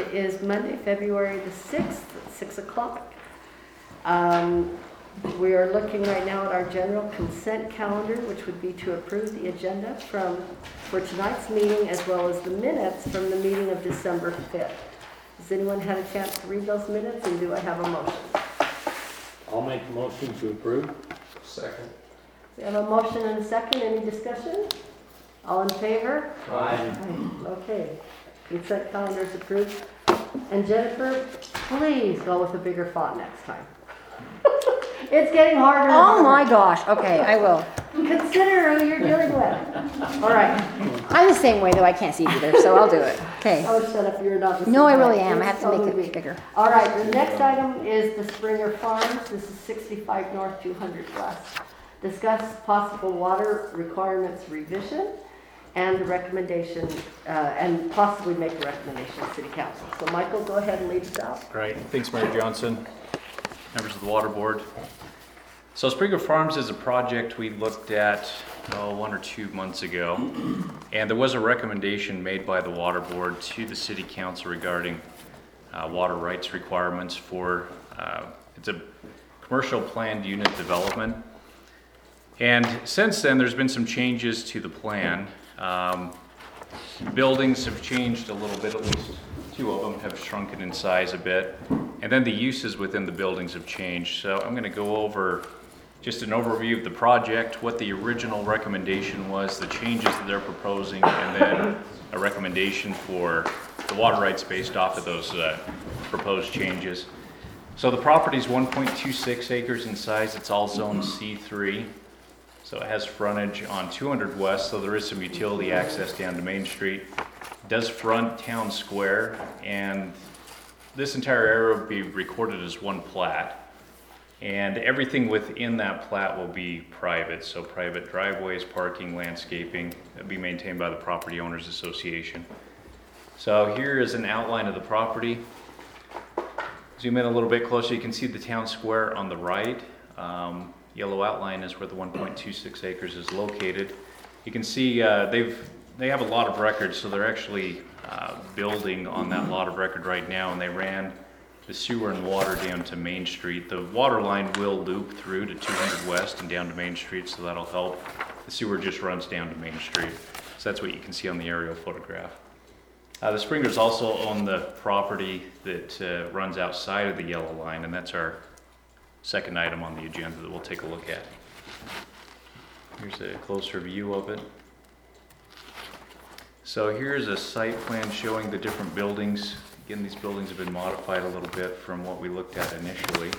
is Monday, February the 6th, at 6 o'clock. We are looking right now at our general consent calendar, which would be to approve the agenda for tonight's meeting as well as the minutes from the meeting of December 5th. Has anyone had a chance to read those minutes, and do I have a motion? I'll make a motion to approve. Second. We have a motion and a second. Any discussion? All in favor? Aye. Okay. Consent calendar is approved. And Jennifer, please go with a bigger font next time. It's getting harder. and Oh harder. my gosh, okay, I will. Consider who you're dealing with. All right. I'm the same way though, I can't see either, so I'll do it. Okay. Oh, shut up. You're not the No, I same really way. am, I have to make Totally it weak. bigger. All right, the next item is the Springer Farms. This is 65 North, 200 West. Discuss possible water requirements revision and the recommendation, and possibly make a recommendation to City Council. So Michael, go ahead and lead us out. Great, thanks Mayor Johnson, members of the Water Board. So Springer Farms is a project we looked at 1 or 2 months ago, and there was a recommendation made by the Water Board to the City Council regarding water rights requirements for, it's a commercial planned unit development. And since then, there's been some changes to the plan. Buildings have changed a little bit, at least 2 of them have shrunken in size a bit. And then the uses within the buildings have changed. So I'm gonna go over just an overview of the project, what the original recommendation was, the changes that they're proposing, and then a recommendation for the water rights based off of those proposed changes. So the property is 1.26 acres in size. It's all zone C3. So it has frontage on 200 West, so there is some utility access down to Main Street. It does front Town Square, and this entire area will be recorded as one plat. And everything within that plat will be private, so private driveways, parking, landscaping, it'll be maintained by the Property Owners Association. So here is an outline of the property. Zoom in a little bit closer, you can see the Town Square on the right. Yellow outline is where the 1.26 acres is located. You can see they have a lot of records, so they're actually building on that lot of record right now, and they ran the sewer and water down to Main Street. The water line will loop through to 200 West and down to Main Street, so that'll help. The sewer just runs down to Main Street. So that's what you can see on the aerial photograph. The Springers also own the property that runs outside of the yellow line, and that's our second item on the agenda that we'll take a look at. Here's a closer view of it. So here's a site plan showing the different buildings. Again, these buildings have been modified a little bit from what we looked at initially.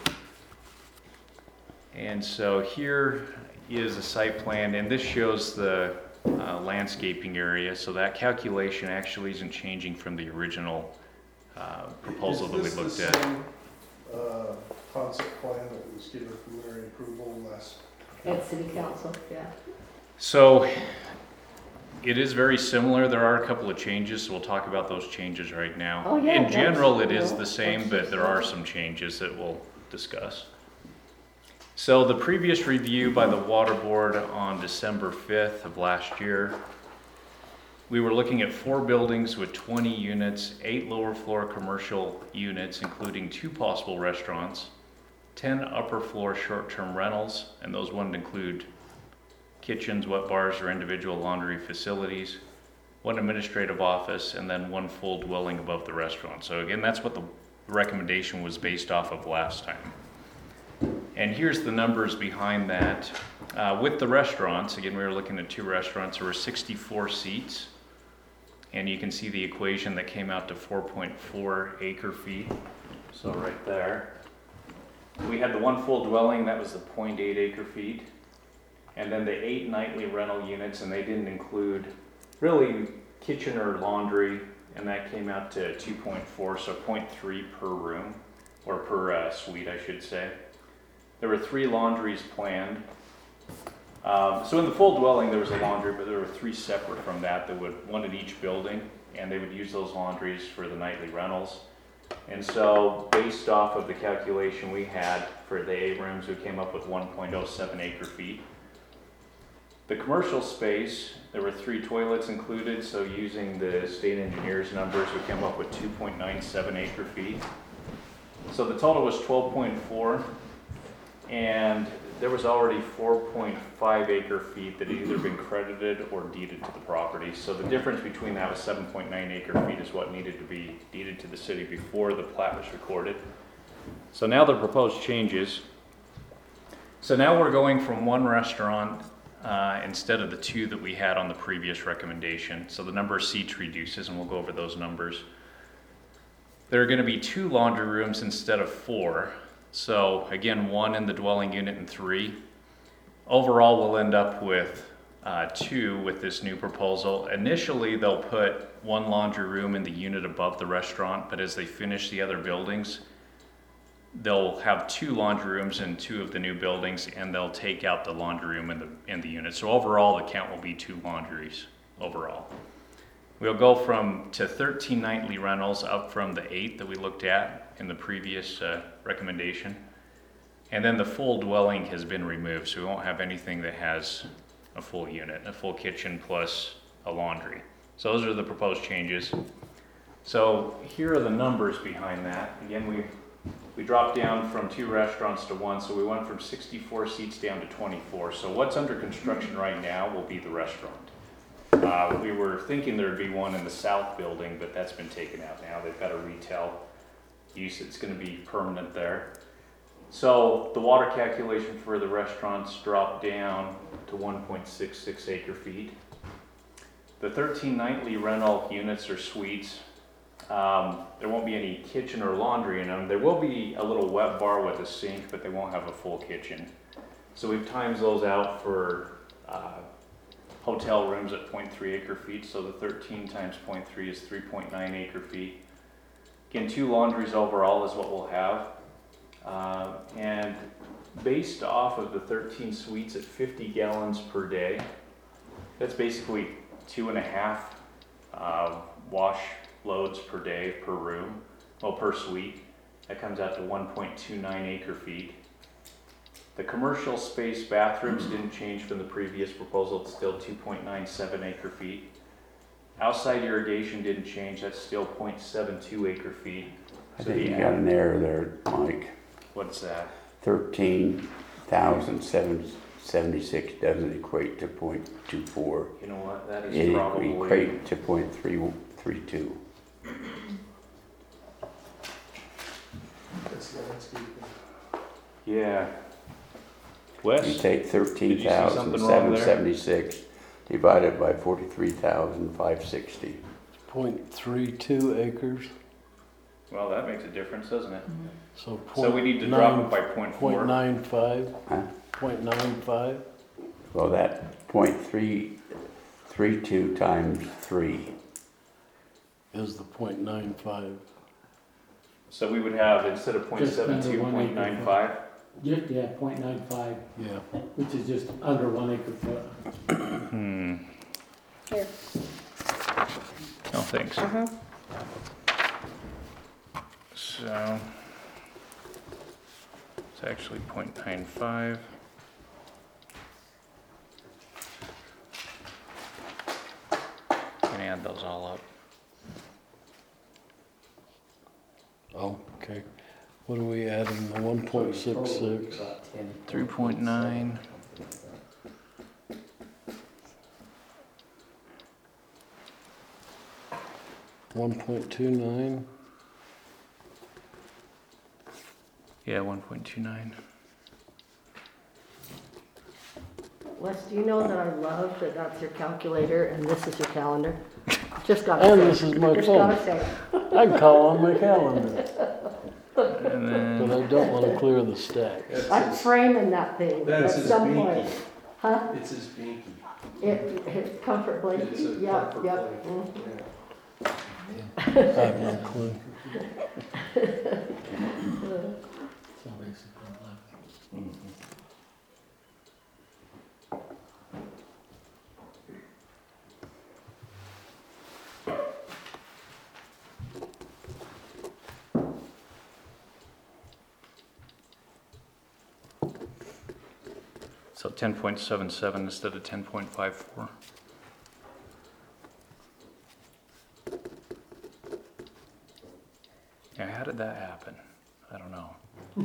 And so here is a site plan, and this shows the landscaping area. So that calculation actually isn't changing from the original proposal that we looked at. Concept plan that was given preliminary approval last. At City Council, yeah. So it is very similar. There are a couple of changes, so we'll talk about those changes right now. Oh, yeah, In general, it that's- is the same, but there are some changes that we'll discuss. So the previous review by the Water Board on December 5th of last year, we were looking at 4 buildings with 20 units, 8 lower floor commercial units, including 2 possible restaurants, 10 upper floor short-term rentals, and those wouldn't include kitchens, wet bars, or individual laundry facilities, 1 administrative office, and then 1 full dwelling above the restaurant. So again, that's what the recommendation was based off of last time. And here's the numbers behind that. With the restaurants, again, we were looking at 2 restaurants, there were 64 seats. And you can see the equation that came out to 4.4 acre feet. So right there. We had the 1 full dwelling, that was the 0.8 acre feet. And then the 8 nightly rental units, and they didn't include really kitchen or laundry, and that came out to 2.4, so 0.3 per room, or per suite, I should say. There were 3 laundries planned. So in the full dwelling, there was a laundry, but there were 3 separate from that would, 1 at each building, and they would use those laundries for the nightly rentals. And so based off of the calculation we had for the 8 rooms, we came up with 1.07 acre feet. The commercial space, there were 3 toilets included, so using the state engineer's numbers, we came up with 2.97 acre feet. So the total was 12.4, and there was already 4.5 acre feet that had either been credited or deeded to the property. So the difference between that was 7.9 acre feet is what needed to be deeded to the city before the plat was recorded. So now the proposed changes. So now we're going from 1 restaurant instead of the 2 that we had on the previous recommendation. So the number of seats reduces, and we'll go over those numbers. There are going to be 2 laundry rooms instead of 4. So again, 1 in the dwelling unit and 3. Overall, we'll end up with 2 with this new proposal. Initially, they'll put 1 laundry room in the unit above the restaurant, but as they finish the other buildings, they'll have 2 laundry rooms in 2 of the new buildings, and they'll take out the laundry room in the unit. So overall, the count will be 2 laundries overall. We'll go to 13 nightly rentals, up from the 8 that we looked at in the previous recommendation. And then the full dwelling has been removed, so we won't have anything that has a full unit, a full kitchen plus a laundry. So those are the proposed changes. So here are the numbers behind that. Again, we dropped down from 2 restaurants to 1, so we went from 64 seats down to 24. So what's under construction right now will be the restaurant. We were thinking there'd be 1 in the south building, but that's been taken out now. They've got a retail use. It's going to be permanent there. So the water calculation for the restaurants dropped down to 1.66 acre feet. The 13 nightly rental units or suites, there won't be any kitchen or laundry in them. There will be a little wet bar with a sink, but they won't have a full kitchen. So we've timed those out for hotel rooms at 0.3 acre feet. So the 13 times 0.3 is 3.9 acre feet. Again, 2 laundries overall is what we'll have. And based off of the 13 suites at 50 gallons per day, that's basically 2.5 wash loads per day per room, well, per suite. That comes out to 1.29 acre feet. The commercial space bathrooms didn't change from the previous proposal. It's still 2.97 acre feet. Outside irrigation didn't change. That's still 0.72 acre feet. I think you got an error there, Mike. What's that? 13,776 doesn't equate to 0.24. You know what? That is It probably equates to 0.332. That's landscaping. yeah. Wes? You take Did you see something wrong there? 13,776 divided by 43,560. 0.32 acres, Well, that makes a difference, doesn't it? so So we need to drop it by 0.4. 0.95, Huh? 0.95, Well, that 0.332 times 3. is the 0.95. So we would have, instead of Just under 0.72, 1 acre 0.95. Just, yeah, 0.95, Yeah, which is just under 1 acre foot. Here. No, thanks. Uh-huh. So it's actually 0.95. Can add those all up. oh, okay. What are we adding, the 1.66? 3.9. 1.29, Yeah, 1.29. Wes, do you know that I love that that's your calculator and this is your calendar? Just gotta and say. this is my Just phone. gotta say. I can call on my calendar, And then but I don't want to clear the stack. I'm framing that thing at That's his some binky. point. Huh? It's his binky. It's comfort It's blanket, a yeah, comfort yeah. blanket. Mm. I have no clue. So basically, So 10.77 instead of 10.54. Yeah, how did that happen? I don't know.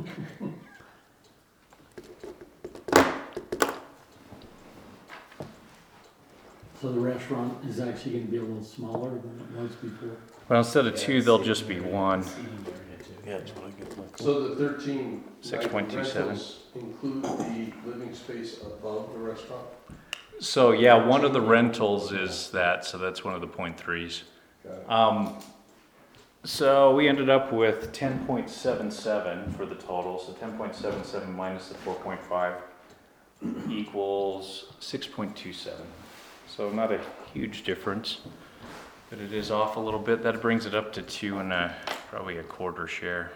So the restaurant is actually gonna be a little smaller than it was before? Well, instead of two, there'll just be one. Yeah, that's what I get my. So the 13 6.27. rentals include the living space above the restaurant? So yeah, one of the rentals is that, so that's one of the .3s. Got it. So we ended up with 10.77 for the total, so 10.77 minus the 4.5 equals 6.27. So not a huge difference, but it is off a little bit. That brings it up to 2 and probably a quarter share.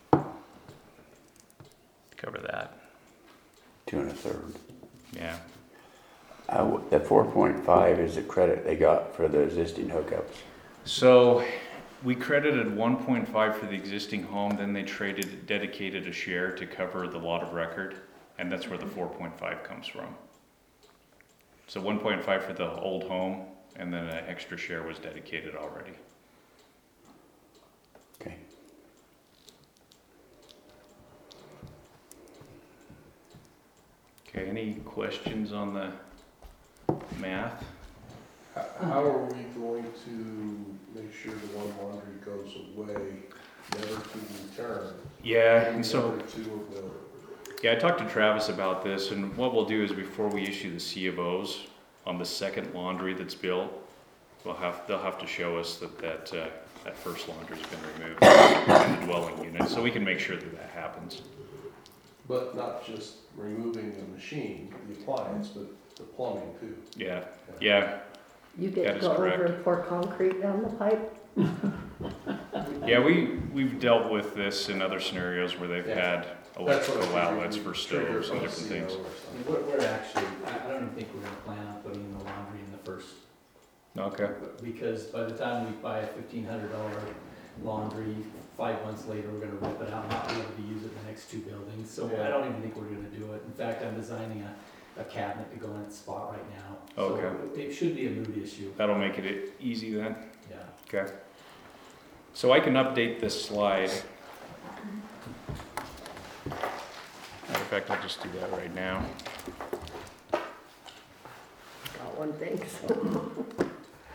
Cover that, 2 1/3. yeah. The 4.5 is the credit they got for the existing hookups. So we credited 1.5 for the existing home, then they dedicated a share to cover the lot of record, and that's where the 4.5 comes from. So 1.5 for the old home, and then an extra share was dedicated already. Okay. Okay, any questions on the math? How are we going to make sure the one laundry goes away, never to return? Yeah, and so, Never to avail? yeah, I talked to Travis about this, and what we'll do is before we issue the C of Os on the second laundry that's built, they'll have to show us that first laundry's been removed from the dwelling unit, so we can make sure that happens. But not just removing the machine, the appliance, but the plumbing too. Yeah. You That get to is go over correct. and pour concrete down the pipe? Yeah, we've dealt with this in other scenarios where they've Yeah. had That's what I electrical figured outlets would for trigger stoves and a different CO things. or something. We're actually, I don't even think we're gonna plan on putting the laundry in the first, Okay. because by the time we buy a $1,500 laundry, 5 months later, we're gonna rip it out and not be able to use it in the next 2 buildings. So Yeah. I don't even think we're gonna do it. In fact, I'm designing a cabinet to go in its spot right now. Okay. So it should be a mood issue, That'll make it easy then. yeah. Okay. So I can update this slide. Matter of fact, I'll just do that right now. Got one thing, so.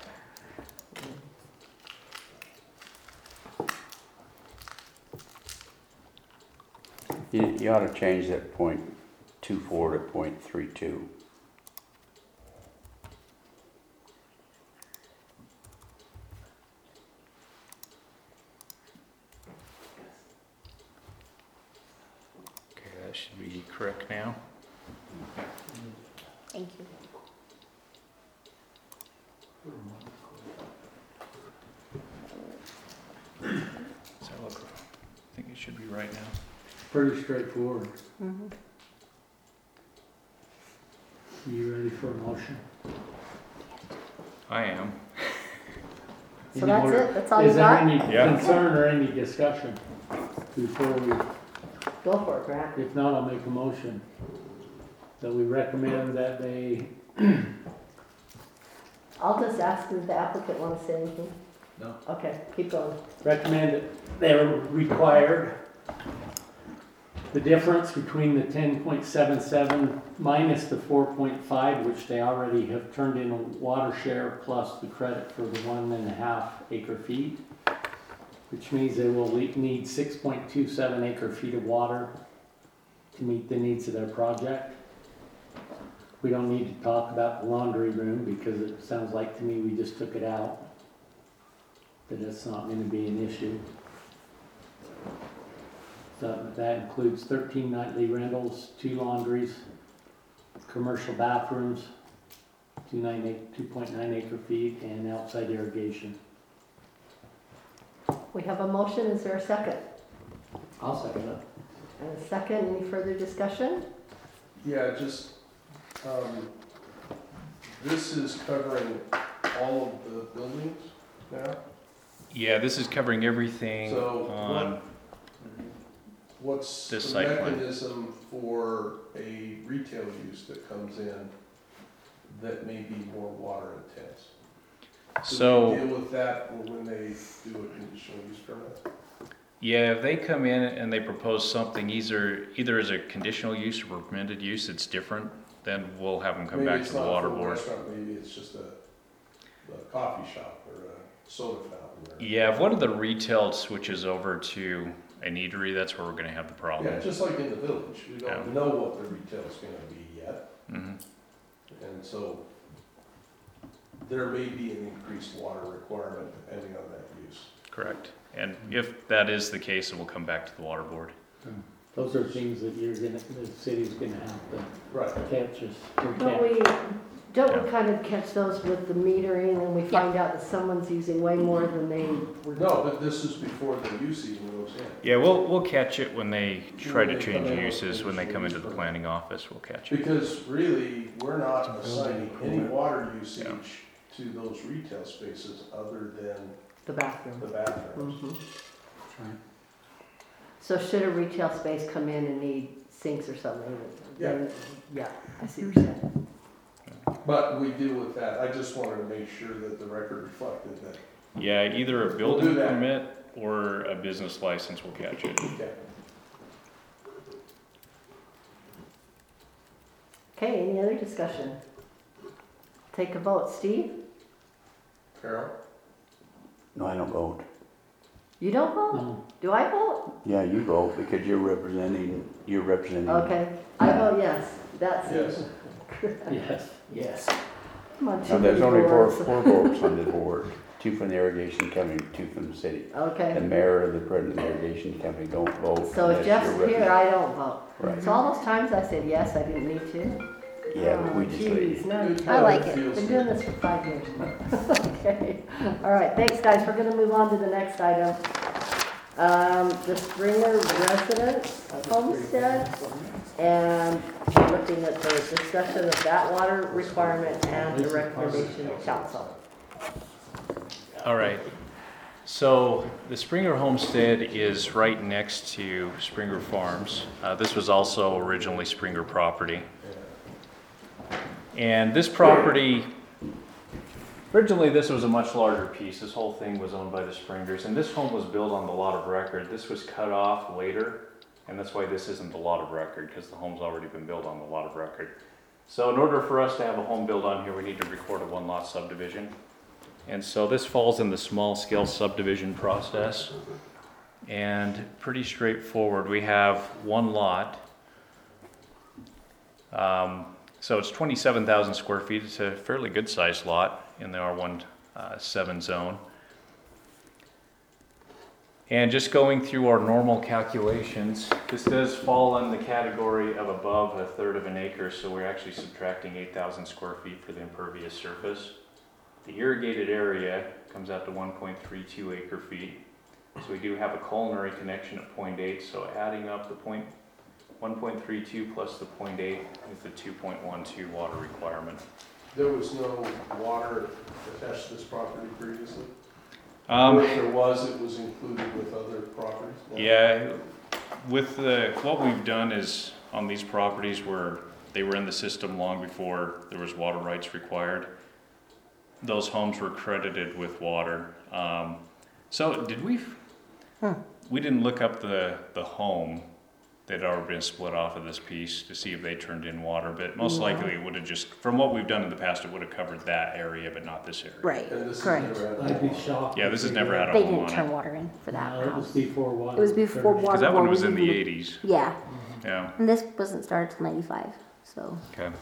You ought to change that .24 to .32. Okay, that should be correct now. Thank you. Does that look, I think it should be right now. Pretty straightforward. Mhm. You ready for a motion? I am. So Any that's more- it? That's all you Is there got? any Yeah. concern or any discussion before we, Go for it, Grant. if not, I'll make a motion that we recommend that they, I'll just ask if the applicant wants to say anything. No. Okay, keep going. recommend that they're required the difference between the 10.77 minus the 4.5, which they already have turned in a water share plus the credit for the 1.5 acre feet, which means they will need 6.27 acre feet of water to meet the needs of their project. We don't need to talk about the laundry room because it sounds like to me we just took it out, that it's not going to be an issue. So that includes 13 nightly rentals, 2 laundries, commercial bathrooms, 2.9 acre feet, and outside irrigation. We have a motion. Is there a second? I'll second it. And a second. Any further discussion? Yeah, just, this is covering all of the buildings now? Yeah, this is covering everything So on, what's This the site plan. mechanism for a retail use that comes in that may be more water intense? Do we So, deal with that when they do a conditional use permit? yeah, if they come in and they propose something either as a conditional use or permitted use, it's different, then we'll have them come back to the water Maybe board. it's not for a restaurant, maybe it's just a coffee shop or a soda fountain. Or, Yeah, if one of the retail switches over to an eatery, that's where we're gonna have the problem. Yeah, just like in the village, we don't Yeah. know what the retail's gonna be yet, Mhm. and so there may be an increased water requirement depending on that use. Correct. And if that is the case, it will come back to the water board. Those are things that the city's gonna have to Right. catch us. Don't we kind of catch those with the metering and we find out that someone's using way more than they were? No, but this is before the use even goes in. Yeah, we'll catch it when they try to When they change come in with uses, when they come into the conditional use planning office, we'll catch it. Because really, we're not assigning any permit. water usage to those retail spaces other than The bathroom. the bathrooms. Mhm. So should a retail space come in and need sinks or something, then, yeah, I see what you're saying. But we deal with that, I just wanted to make sure that the record reflected that. Yeah, either a We'll building do that. permit or a business license will catch it. Okay. Okay, any other discussion? Take a vote. Steve? Carol? No, I don't vote. You don't vote? No, Do I vote? Yeah, you vote because you're representing. Okay, I vote yes. That's Yes. yes, yes. Come on, Now, two there's only four votes. votes on the board. 2 from the irrigation company, 2 from the city. The Okay, mayor and the president of the irrigation company don't vote. so if unless Jeff's you're here, I don't vote. Right. So all those times I said yes, I didn't need to. Yeah, but we just let Jeez, you. now you Good tell I like me. it. feels Been good. doing this for 5 years. Okay, all right, thanks, guys. We're gonna move on to the next item. The Springer Residence Homestead, and looking at the discussion of that water requirement and the recommendation of council. All right. So the Springer Homestead is right next to Springer Farms. This was also originally Springer property. And this property, originally this was a much larger piece. This whole thing was owned by the Springers. And this home was built on the lot of record. This was cut off later. And that's why this isn't the lot of record, because the home's already been built on the lot of record. So in order for us to have a home built on here, we need to record a 1-lot subdivision. And so this falls in the small scale subdivision process. And pretty straightforward. We have 1 lot. So it's 27,000 square feet. It's a fairly good sized lot in the R17 zone. And just going through our normal calculations, this does fall in the category of above 1/3 of an acre, so we're actually subtracting 8,000 square feet for the impervious surface. The irrigated area comes out to 1.32 acre feet. So we do have a culinary connection at 0.8, so adding up the 1.32 plus the 0.8 is the 2.12 water requirement. There was no water attached to this property previously? Or if there was, it was included with other properties? No? Yeah, with what we've done is on these properties where they were in the system long before there was water rights required, those homes were credited with water. So did we? We didn't look up the home that had already been split off of this piece to see if they turned in water, but most likely it would have just, from what we've done in the past, it would have covered that area, but not this area. Right, And this has correct. never had a I'd be home. shocked. Yeah, this has never had a They home didn't on turn it. water in for that No, it was house. before water. It was before started. water. Because that one was in the even- 80s. Yeah, Yeah. and this wasn't started till 95, so. Okay.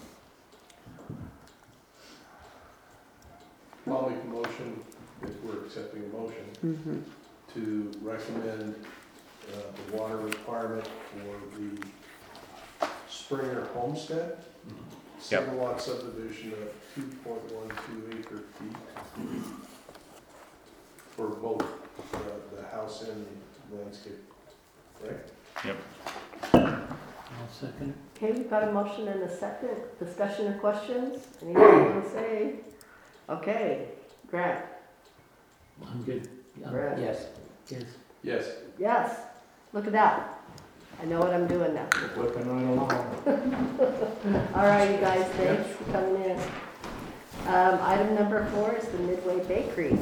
I'll make a motion, if we're accepting a motion, to recommend the water requirement for the Springer Homestead. 7-lot subdivision of 2.12 acre feet for both the house and the landscape, right? Yep. I'll second it. Okay, we've got a motion and a second. Discussion or questions? Anything you want to say? Okay, Grant? I'm good. Brad? Yes. Yes. Yes. Yes. Look at that. I know what I'm doing now. Whipping right along. All right, you guys, thanks for coming in. Item number 4 is the Midway Bakery.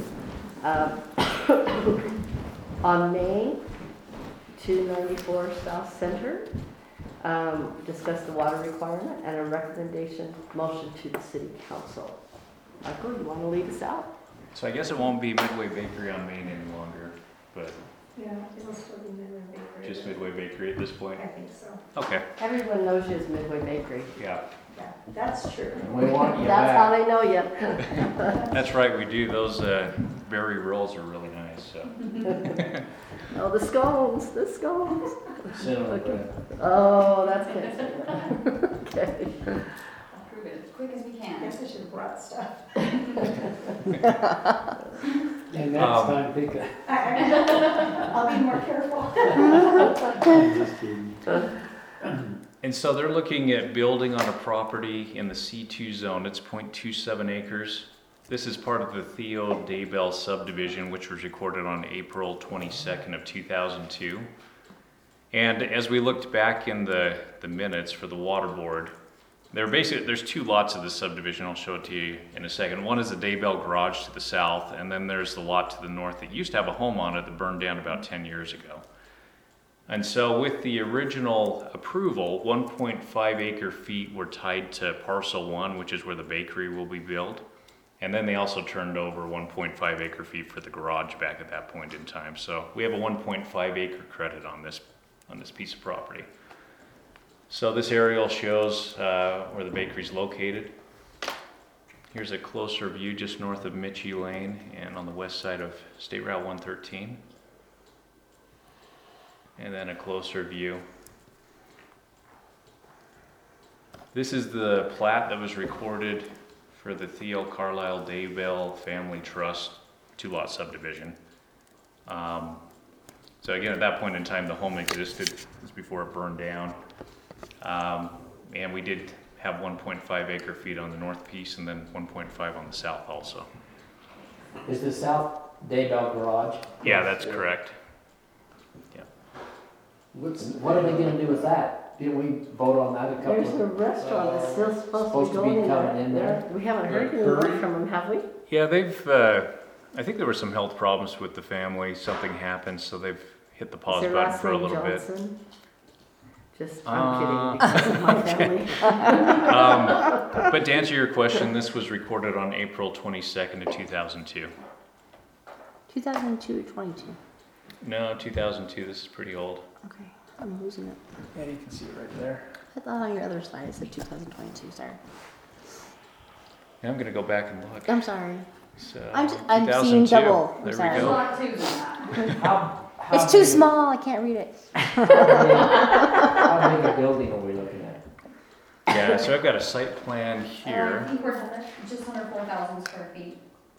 On Main, 294 South Center. Discuss the water requirement and a recommendation motion to the city council. Michael, you want to lead us out? So I guess it won't be Midway Bakery on Main any longer, but Yeah, it'll still be Midway Bakery. just Midway Bakery at this point. I think so. Okay, Everyone knows you as Midway Bakery. yeah, Yeah, that's true. We want you That's how back. they know you. that's right, we do. Those berry rolls are really nice, so. Oh, the scones, the scones. Cinnamon bread. Oh, that's good. Okay. I'll prove it as quick as we I can. guess I should have brought stuff. And next time, pick a. I'll be more careful. I'm just kidding. And so they're looking at building on a property in the C2 zone. It's 0.27 acres. This is part of the Theo Daybell subdivision, which was recorded on April 22nd of 2002. And as we looked back in the minutes for the water board, there's 2 lots of the subdivision. I'll show it to you in a second. One is the Daybell garage to the south, and then there's the lot to the north that used to have a home on it that burned down about 10 years ago. And so with the original approval, 1.5 acre feet were tied to parcel 1, which is where the bakery will be built. And then they also turned over 1.5 acre feet for the garage back at that point in time. So we have a 1.5 acre credit on this piece of property. So this aerial shows where the bakery is located. Here's a closer view just north of Mitchie Lane and on the west side of State Route 113. And then a closer view. This is the plat that was recorded for the Theo Carlisle Daybell Family Trust 2-lot subdivision. So again, at that point in time, the home existed. This was before it burned down. And we did have 1.5 acre feet on the north piece and then 1.5 on the south also. Is the South Daybell garage? Yeah, that's correct. What are they gonna do with that? Didn't we vote on that a couple There's a of? restaurant that's still supposed to be Supposed to be going coming in there? We haven't heard any Curry? word from them, have we? Yeah, they've, I think there were some health problems with the family. Something happened, so they've hit the Is pause their button last for a name little bit. Johnson? Just, I'm kidding, because of my family. But to answer your question, this was recorded on April 22nd of 2002. 2002 or 22? No, 2002, this is pretty old. Okay, I'm losing it. Yeah, you can see it right there. I thought on your other slide it said 2022, sorry. Yeah, I'm gonna go back and look. I'm sorry. So, I'm seeing 2002. double. I'm There sorry. we go. How It's too big- small, I can't read it. How big a building are we looking at? Yeah, so I've got a site plan I here. think we're just under 4,000 square feet.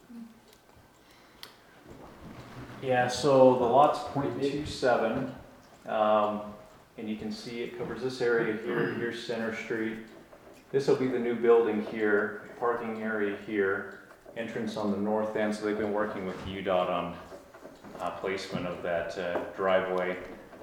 Yeah, so the lot's 0.27, and you can see it covers this area here. Here's Center Street. This will be the new building here, parking area here, entrance on the north end. So they've been working with UDOT on placement of that driveway.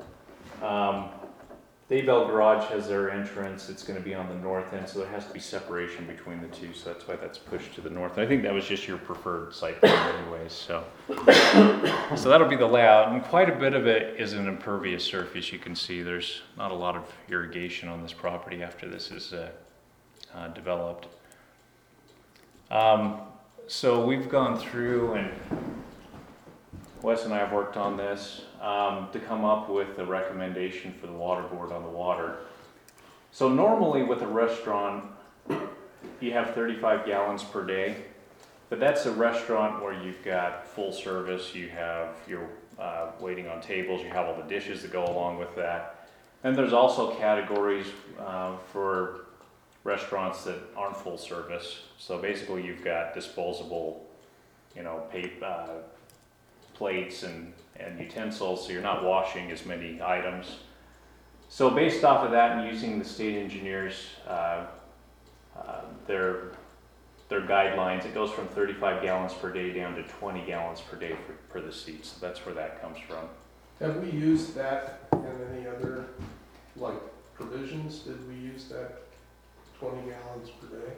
Daybell Garage has their entrance. It's going to be on the north end, so there has to be separation between the two. So that's why that's pushed to the north. I think that was just your preferred site plan anyways. So that'll be the layout, and quite a bit of it is an impervious surface. You can see there's not a lot of irrigation on this property after this is developed. So we've gone through, and Wes and I have worked on this to come up with a recommendation for the water board on the water. So normally with a restaurant, you have 35 gallons per day, but that's a restaurant where you've got full service, you're waiting on tables, you have all the dishes that go along with that. And there's also categories for restaurants that aren't full service. So basically you've got disposable, plates and utensils, so you're not washing as many items. So based off of that and using the state engineers, their guidelines, it goes from 35 gallons per day down to 20 gallons per day for the seats. So that's where that comes from. Have we used that in any other like provisions, did we use that 20 gallons per day?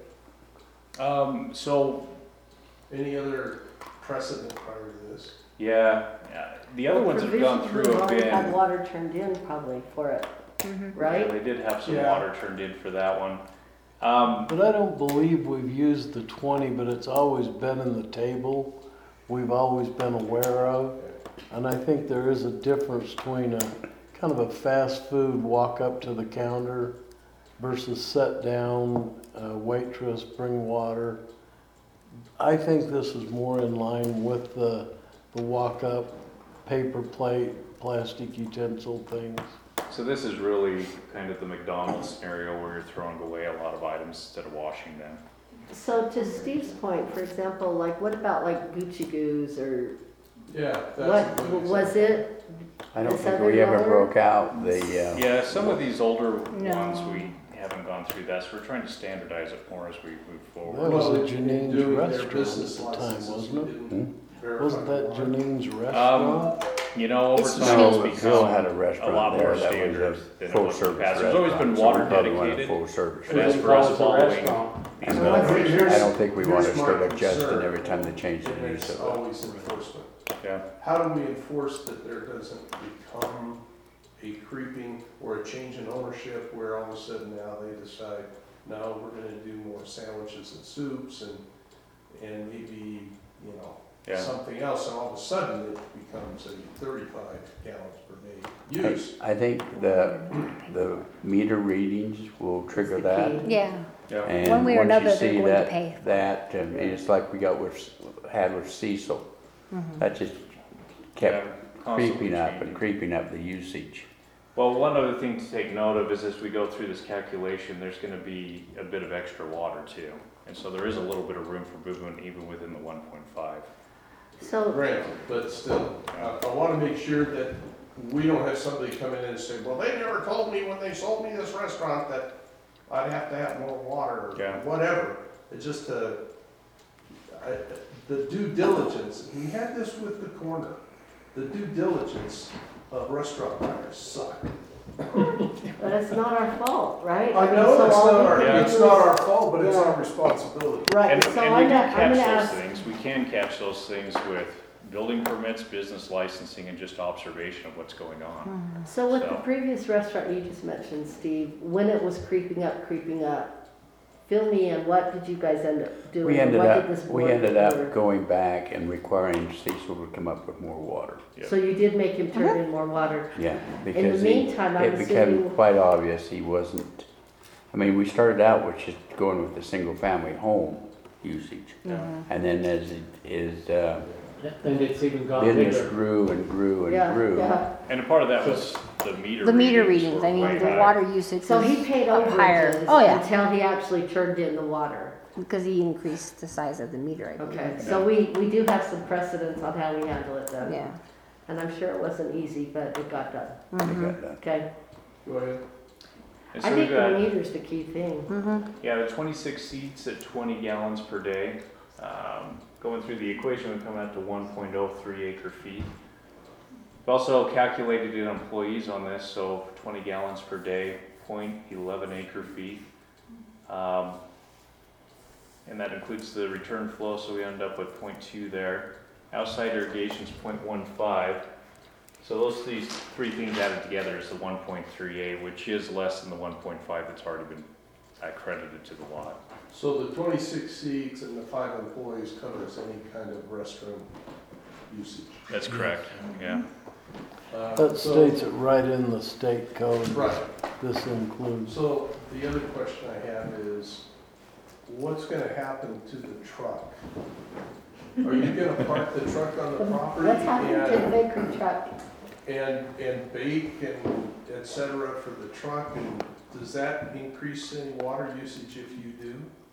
So, Any other precedent prior to this? yeah, the other ones have gone through have Provisions, we've already had been, water turned in probably for it, Mhm. yeah, right? they did have some Yeah. water turned in for that one. But I don't believe we've used the 20, but it's always been in the table. We've always been aware of. And I think there is a difference between a kind of a fast food walk up to the counter versus sit down, waitress, bring water. I think this is more in line with the walk up, paper plate, plastic utensil things. So this is really kind of the McDonald's scenario where you're throwing away a lot of items instead of washing them. So to Steve's point, for example, like what about like Gucci Goos or Yeah, what, that's a good was it? I don't This think other we ever color? broke out the, Yeah, some of these older No. ones, we haven't gone through that, so we're trying to standardize it more as we move That forward. was Well, at in Janine's doing their restaurant business at the time, licenses, wasn't we it? didn't verify Wasn't that water. Janine's restaurant? You know, over It's time, no, it's but become Bill had a a restaurant lot there more that was standard a than it full was in the service past. There's always been restaurant, so water we probably want a dedicated. full service But as restaurant. for us It's a following restaurant. these Well, regulations, I don't think we want to here's my start adjusting concern, every time they change the and use it's of it. always enforcement. yeah. How do we enforce that there doesn't become a creeping or a change in ownership where all of a sudden now they decide, no, we're gonna do more sandwiches and soups and maybe, you know, Yeah. something else, and all of a sudden it becomes a 35 gallons per day use. I think the meter readings will trigger That's the that. key. Yeah, Yeah. And One way or once you another, they're see going to that- pay. That, it's like we had with Cecil. That just kept Yeah, constantly creeping up changing. and creeping up the usage. Well, one other thing to take note of is as we go through this calculation, there's gonna be a bit of extra water too. And so there is a little bit of room for movement even within the 1.5. So, Granted, but still, I wanna make sure that we don't have somebody come in and say, well, they never told me when they sold me this restaurant that I'd have to have more water, or Yeah. whatever. It's just the due diligence, we had this with the corner, the due diligence of restaurant buyers suck. but it's not our fault, right? I know, So it's all not we our, can it's do not is- our fault, but it's Yeah. our responsibility. Right, And, so and we I'm can gonna catch those ask, things, we can catch those things with building permits, business licensing, and just observation of what's going on. so with the So- previous restaurant you just mentioned, Steve, when it was creeping up, fill me in, what did you guys end up doing? We ended What up, did this we board ended order? up going back and requiring Cecil to come up with more water. So you did make him turn in more water. Yeah, In the because meantime, I'm it became assuming, quite obvious he wasn't, I mean, we started out with just going with the single family home usage. And then as his And it's even gone business bigger. grew and grew and yeah, grew. yeah. And a part of that was the meter the meter readings readings, were I mean, way the high. water usage So he was paid up higher. overages Oh, yeah, until he actually turned in the water. because he increased the size of the meter, I believe. Okay, so we do have some precedence on how we handle it then. Yeah. And I'm sure it wasn't easy, but it got done, They Mhm. got done. okay? Go ahead. And I so think we've the got, meter's the key thing. Mhm. yeah, the 26 seats at 20 gallons per day. Going through the equation, we come out to 1.03 acre feet. We've also calculated in employees on this, so 20 gallons per day, 0.11 acre feet. And that includes the return flow, so we end up with 0.2 there. Outside irrigation is 0.15. So those these three things added together is the 1.38, which is less than the 1.5 that's already been accredited to the lot. So the 26 seats and the 5 employees covers any kind of restroom usage. That's correct, yeah. That So- states it right in the state code. Right. This includes. So the other question I have is, what's gonna happen to the truck? Are you gonna park the truck on the property What's happening to the and, bakery truck? and bake and et cetera for the truck? And does that increase any water usage if you do?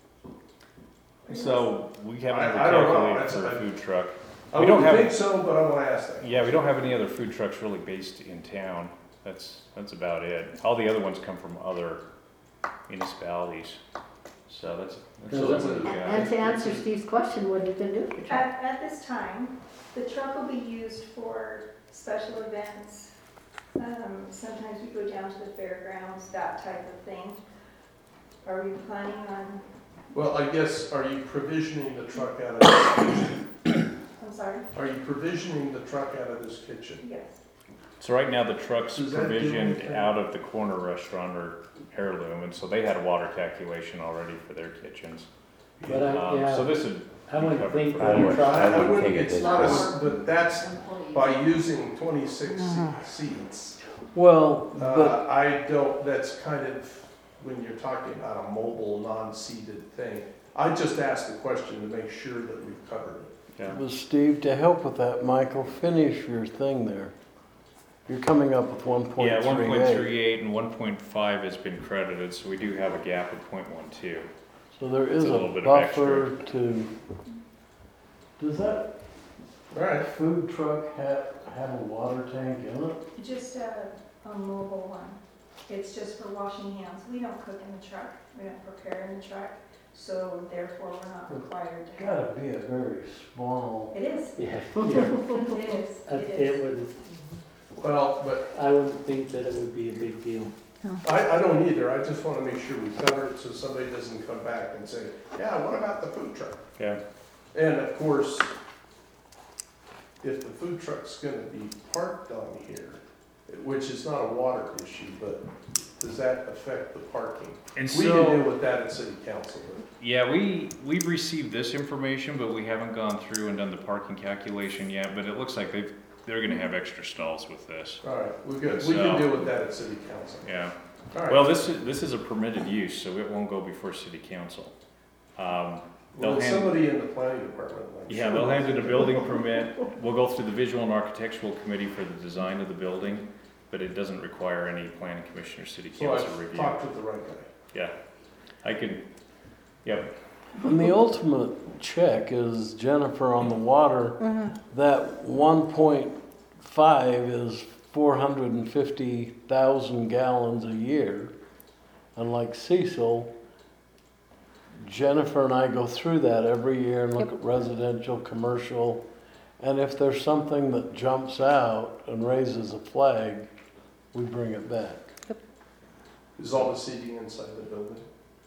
So we haven't ever I don't know. calculated That's for a what I- food truck. I We don't wouldn't have- think so, but I wanna ask that. Yeah, we don't have any other food trucks really based in town. That's about it. All the other ones come from other municipalities. So that's what we And got. to answer Steve's question, what are you gonna do with the truck? At this time, the truck will be used for special events, Sometimes we go down to the fairgrounds, that type of thing. Are we planning on, Well, I guess, are you provisioning the truck out of this kitchen? I'm sorry? Are you provisioning the truck out of this kitchen? Yes. So right now, the truck's Does that do provisioned anything? out of the corner restaurant or Heirloom, and so they had a water calculation already for their kitchens. But So this would I be wouldn't covered think for that I you would- try. I wouldn't think it It's did. not a, but that's by using 26 seats. Well, but I don't, that's kind of, when you're talking about a mobile, non-seated thing. I just asked the question to make sure that we've covered it. Yeah. But Steve, to help with that, Michael, finish your thing there. You're coming up with 1.38. Yeah, 1.38 and 1.5 has been credited, so we do have a gap of 0.12. So there is It's a a little bit of buffer to, does that All right. food truck have a water tank in it? Just a mobile one. It's just for washing hands. We don't cook in the truck. We don't prepare in the truck. So therefore, we're not required to have. Gotta be a very small. It is. Yeah, It is. It it is. would, Well, but I wouldn't think that it would be a big deal. I don't either. I just want to make sure we cover it so somebody doesn't come back and say, yeah, what about the food truck? Yeah. And of course, if the food truck's gonna be parked on here, which is not a water issue, but does that affect the parking? And We can deal so, with that at city council, yeah, we've received this information, but we haven't gone through and done the parking calculation yet, but it looks like they're gonna have extra stalls with this. but, all right, we're good. We So- can deal with that at city council. Yeah. All right. Well, this is a permitted use, so it won't go before city council. They'll Well, hand, somebody in the planning department. like, yeah, they'll hand it a building permit. We'll go through the visual and architectural committee for the design of the building, but it doesn't require any planning commission or city So council I review. talked with the right guy. Yeah, I can, yep. And the ultimate check is, Jennifer, on the water, that 1.5 is 450,000 gallons a year. And like Cecil, Jennifer and I go through that every year and look at residential, commercial. And if there's something that jumps out and raises a flag, we bring it back. Is all the seating inside the building?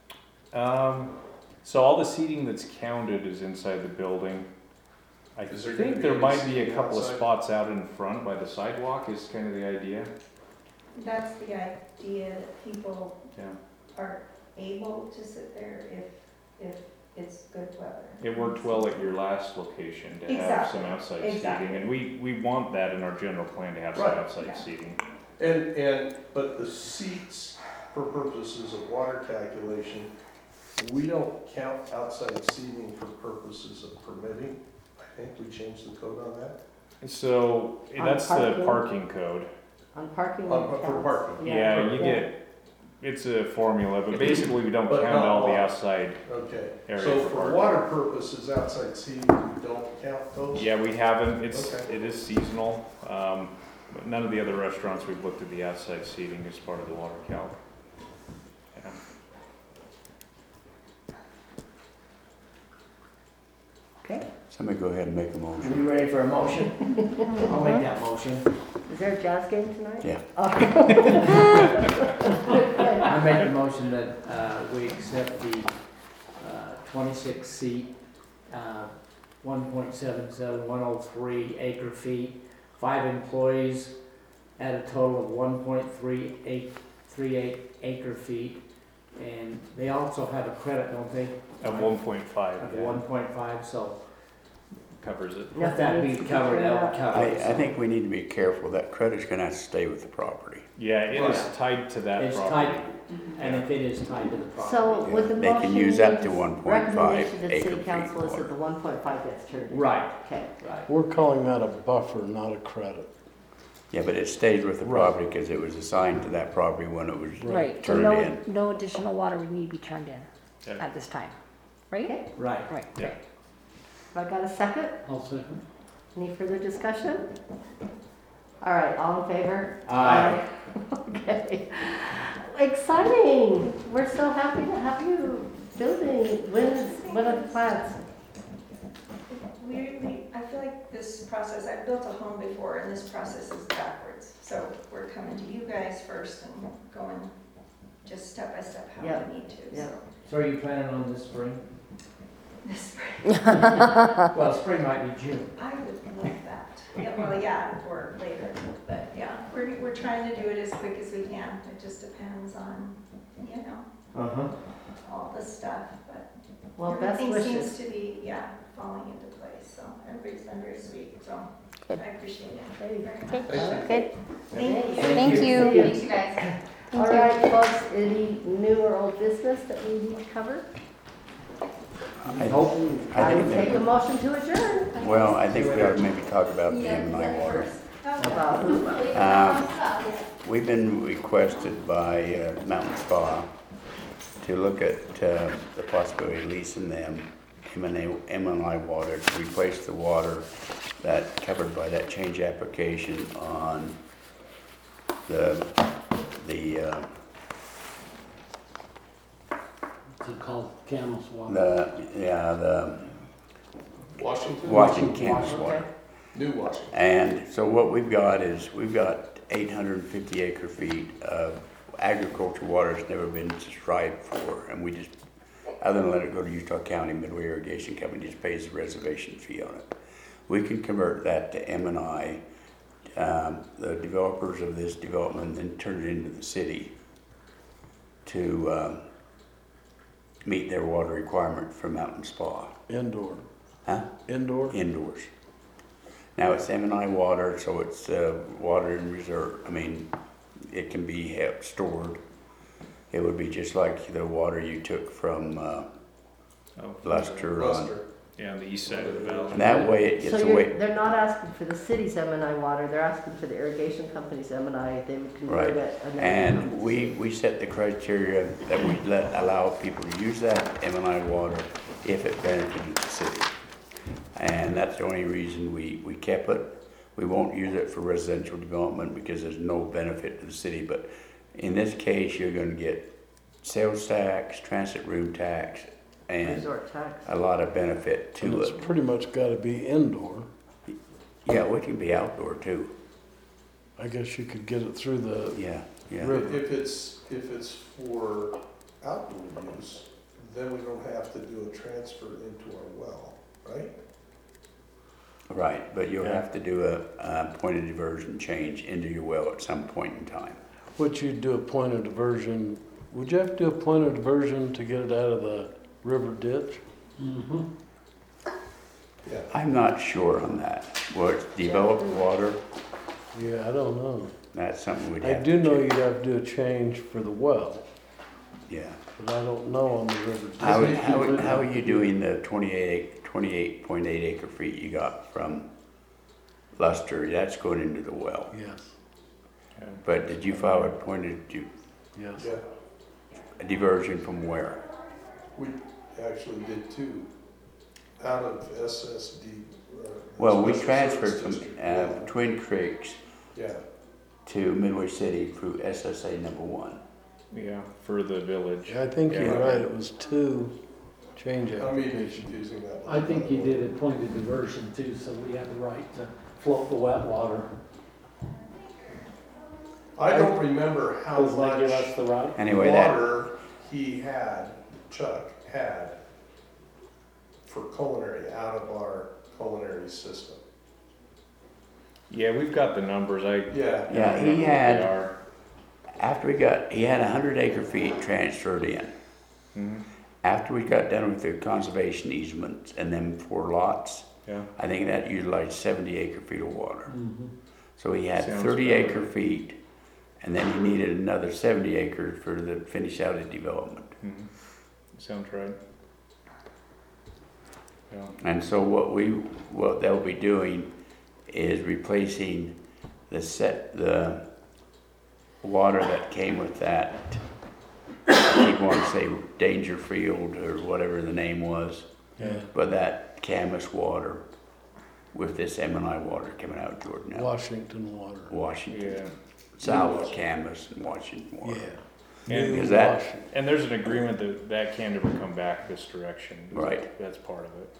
So all the seating that's counted is inside the building. I Is there gonna think be there any might be a seating couple of outside? spots out in front by the sidewalk is kind of the idea. That's the idea, that people Yeah. are able to sit there if it's good weather. It worked well at your last location to have Exactly, some outside exactly. seating, and we want that in our general plan to have some Right. outside Yeah. seating. But the seats, for purposes of water calculation, we don't count outside seating for purposes of permitting. I think we changed the code on that. So On that's the parking? parking code. On parking. For counts. parking. Yeah, you get, it's a formula, but basically we don't But count not all the all. outside. Okay, Area so for for parking. water purposes, outside seating, we don't count those? Yeah, we haven't, it Okay. is seasonal. But none of the other restaurants we've looked at the outside seating as part of the water calc. Yeah. Okay, Somebody go ahead and make a Are motion. you ready for a motion? I'll make that motion. is there a jazz game tonight? Yeah. I make a motion that we accept the 26-seat, 1.77103 acre feet, 5 employees at a total of 1.3838 acre feet. And they also have a credit, don't they? Of 1.5, Of yeah, 1.5, so covers it. with that being covered, that'll cover it. I think we need to be careful. That credit's gonna have to stay with the property. Yeah, it is Right. tied to that It's property. tied, and if it is tied to the property. So with the They can motion, use up to 1.5 recommendation to acre city feet council is water. that the 1.5 gets turned in. Right, Okay, right. We're calling that a buffer, not a credit. Yeah, but it stays with the Right. property because it was assigned to that property when it was Right, so turned in. no additional water would need to be turned in Yeah. at this time, right? okay. Right. Right, Yeah. okay. Have I got a second? I'll second. Any further discussion? All right, all in favor? Aye. Okay. Exciting. We're so happy to have you building. When are the plans? I feel like this process, I've built a home before, and this process is backwards. So we're coming to you guys first and going just step by step how Yeah. we need to, Yeah. so. So are you planning on this spring? This spring, Well, spring might be June. I would love that. Yeah, well, yeah, or later, but yeah, we're trying to do it as quick as we can. It just depends on, you know, Uh-huh. all the stuff, but Well, best everything wishes. seems to be, yeah, falling into place, so everybody's been very sweet, so I Good. appreciate it Okay. very much. Good. Thank you. Thank you. Thanks, you guys. All right, folks, any new or old business that we need to cover? I I think would take a motion to adjourn. Well, I think we ought to maybe talk about the M&I water. About who? We've been requested by Mountain Spa to look at the possibility of leasing them M&I water to replace the water that covered by that change application on the It's called Camel's Walk. the Washington? Washington campus Okay. water. New Washington. And so what we've got is, we've got 850 acre feet of agricultural water that's never been subscribed for, and we just, other than let it go to Utah County, Midway Irrigation Company just pays the reservation fee on it. We can convert that to M&I, the developers of this development, then turn it into the city to meet their water requirement for Mountain Spa. Indoor. Huh? Indoor? Indoors. Now it's M&I water, so it's water in reserve. I mean, it can be stored. It would be just like the water you took from Luster. Luster. Yeah, on the east side of the valley. And that way it So gets away. they're not asking for the city's M&I water, they're asking for the irrigation company's M&I, they would convert Right. it. then And it comes- we set the criteria that we allow people to use that M&I water if it benefited the city. And that's the only reason we kept it. We won't use it for residential development because there's no benefit to the city. But in this case, you're gonna get sales tax, transit room tax, and Resort tax. a lot of benefit And to it's it. pretty much gotta be indoor. Yeah, we can be outdoor too. I guess you could get it through the, Yeah, yeah. River. If it's for outdoor use, then we don't have to do a transfer into our well, right? Right, but you'll have to do a point of diversion change into your well at some point in time. which you'd do a point of diversion. Would you have to do a point of diversion to get it out of the river ditch? Mm-hmm. Yeah. I'm not sure on that. Well, it's developed water, Yeah, I don't know. that's something we'd I have to do know check. you'd have to do a change for the well, Yeah. but I don't know on the river ditch. How are you doing the 28.8 acre feet you got from Luster? That's going into the well. Yes, But did you file a yes. Yeah, a diversion from where? we actually did two, out of SSD. Well, we Special transferred Service from District. Yeah. Twin Creeks Yeah, to Midway City through SSA number 1. Yeah, for the village. I think you're Yeah. right, it was two change I may be applications. confusing that. I think you did a point of diversion too, so we have the right to float the wet water. I don't remember how Does that give us much the right? Anyway, that, water Chuck had for culinary, out of our culinary system. Yeah, we've got the numbers. Yeah. Yeah, he They had, are. after he had 100 acre feet transferred in. Mhm. After we got done with the conservation easements and them 4 lots, Yeah. I think that utilized 70 acre feet of water. So he had Sounds 30 about acre right. feet, and then he needed another 70 acres for the finish out of development. Mhm. Sounds right. Yeah. And so what they'll be doing is replacing the water that came with that, I keep wanting to say Dangerfield or whatever the name was, Yeah, but that Camas water with this M&I water coming out of Jordan, now, Washington water. Washington, Yeah. south of Camas and Washington water. Yeah. And, New Because that- Washington. and there's an agreement that can never come back this direction. Right. That's part of it.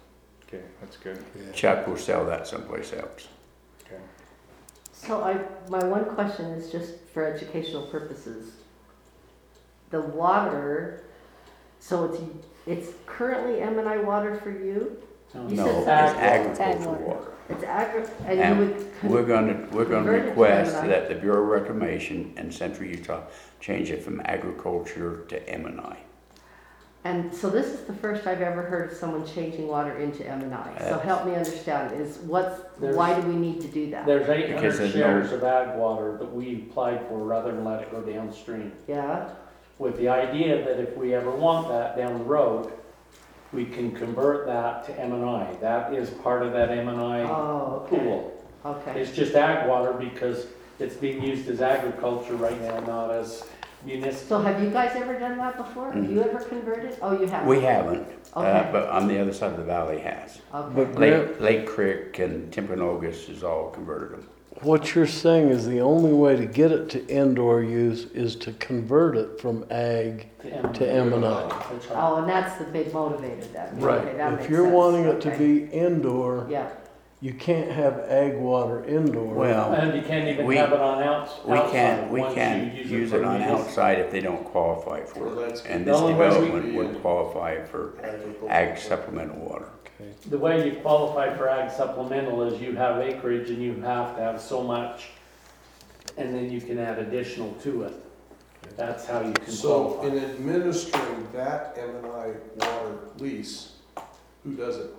Okay, that's good. Chuck will sell that someplace else. Okay. So my one question is just for educational purposes. The water, so it's currently M&I water for you? You No, said it's ag- agricultural water. water. It's and And you would. We're gonna convert it to request M&I. that the Bureau of Reclamation and Central Utah change it from agriculture to M&I. And so this is the first I've ever heard of someone changing water into M&I. So That's- help me understand, why do we need to do that? There's 800 Because there's shares no- of ag water that we applied for rather than let it go downstream. Yeah, With the idea that if we ever want that down the road, we can convert that to M&I. That is part of that M&I oh, okay, pool. okay. It's just ag water because it's being used as agriculture right now, not as municipal. So have you guys ever done that before? Have you ever converted? Oh, you have? We haven't, Okay. but on the other side of the valley has. Okay. But Graham, Lake Creek and Timpanogos has all converted them. what you're saying is the only way to get it to indoor use is to convert it from ag to M&I. That's right. Oh, and that's the big motivator then? Okay, that makes If you're sense. wanting it to Okay. be indoor, Yeah, you can't have ag water indoor. Well, And you can't even We- have it on outside. we once can't you use for it on municipal. outside if they don't qualify for For it. landscape. And The this only way we development could- would qualify for ag supplemental water. The way you qualify for ag supplemental is you have acreage and you have to have so much, and then you can add additional to it. That's how you can So qualify. in administering that M&I water lease, who does it?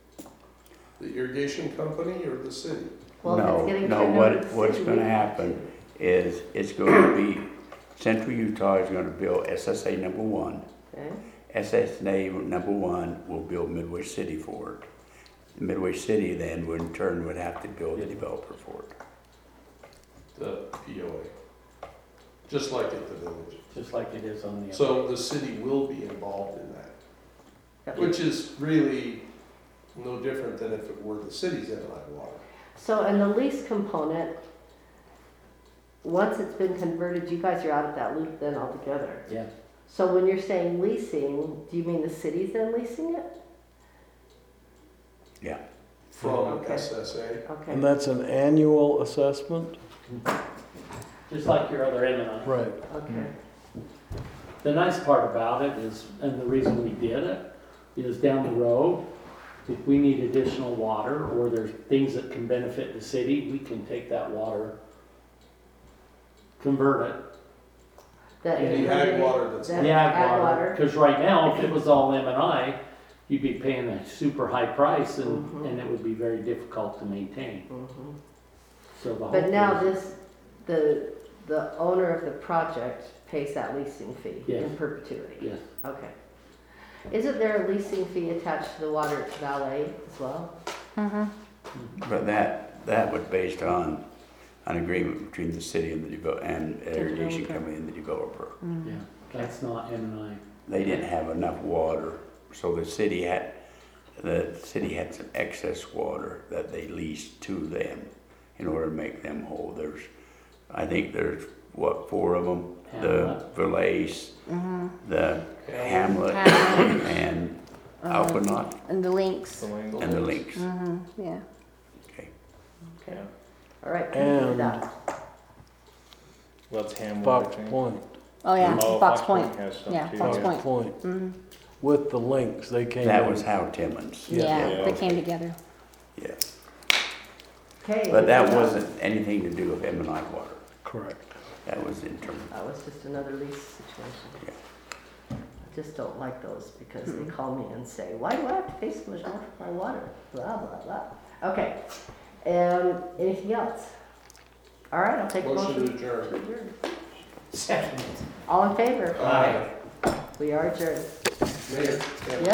The irrigation company or the city? well, if it's getting No, turned over to the what's city, gonna we have happen is, it's gonna be, Central Utah is gonna build SSA number one. to. Okay. SSA number one will build Midway City for it. Midway City then, would in turn, would have to build a developer for it. The POA. Just like at the village. Just like it is on the other. So the city will be involved in that, Yep. which is really no different than if it were the city's M&I water. So, and the lease component, once it's been converted, you guys are out of that loop then altogether? Yeah. So when you're saying leasing, do you mean the city's then leasing it? Yeah. From Okay. SSA. Okay. And that's an annual assessment? Just like your other M&I. Right. Okay. The nice part about it is, and the reason we did it, is down the road, if we need additional water or there's things that can benefit the city, we can take that water, convert it. That The ag water that's. That- The ag ag water. water, because right now, if it was all M&I, you'd be paying a super high price Mhm. and it would be very difficult to maintain. Mhm. So the But hope now is- the owner of the project pays that leasing fee Yes. in perpetuity? Yes, Okay. Isn't there a leasing fee attached to the water valet as well? But that was based on an agreement between the city and and irrigation developer. company and the developer. yeah, that's not M&I. They didn't have enough water, so the city had some excess water that they leased to them in order to make them whole. I think there's, what, 4 of them? The Verlace, the Hamlet, and Alpinaut, And the links. and the Lynx. Yeah. Okay. Okay. All right, thank you for And- that. Let's Hamlet. Fox Point. Oh, yeah, Oh, Fox Point. has stuff Yeah, too. Fox Fox Point. Point. With the links, they came That in. was Hal Timmons. Yeah, Yeah. they came together. Yeah. Okay. But that anything else? wasn't anything to do with M&I water. Correct. That was internal. That was just another lease situation. I just don't like those because they call me and say, why do I have to pay so much more for my water? Blah, blah, blah. Okay, anything else? All right, I'll take a Motion motion. to adjourn. to adjourn. Second. All in favor? Aye. We are adjourned. Mayor,